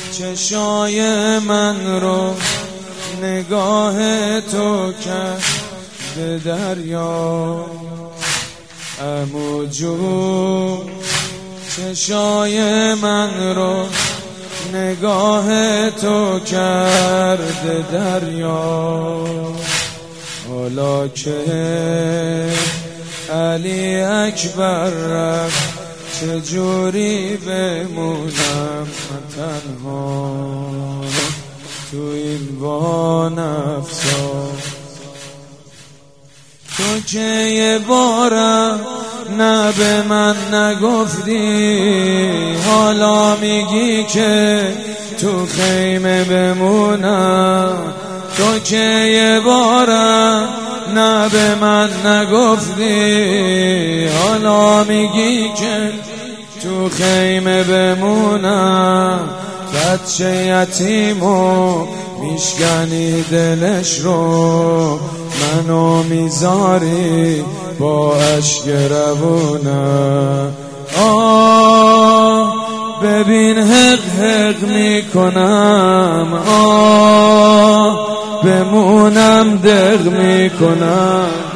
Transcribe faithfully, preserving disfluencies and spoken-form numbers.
چشای من رو نگاه تو کرد دریا. عمو جون چشای من رو نگاه تو کرد دریا. حالا که علی اکبر رفت چجوری بمونم تنها تو این وان افسار. تو که یه بارم نه به من نگفتی، حالا میگی که تو خیمه بمونم. تو که یه بارم نه به من نگفتی، حالا میگی که تو خیمه بمونم. بچه یتیمو میشکنی دلش رو، منو میذاری با عشق روونه. آه ببین حق حق میکنم، آه بمونم دق میکنم.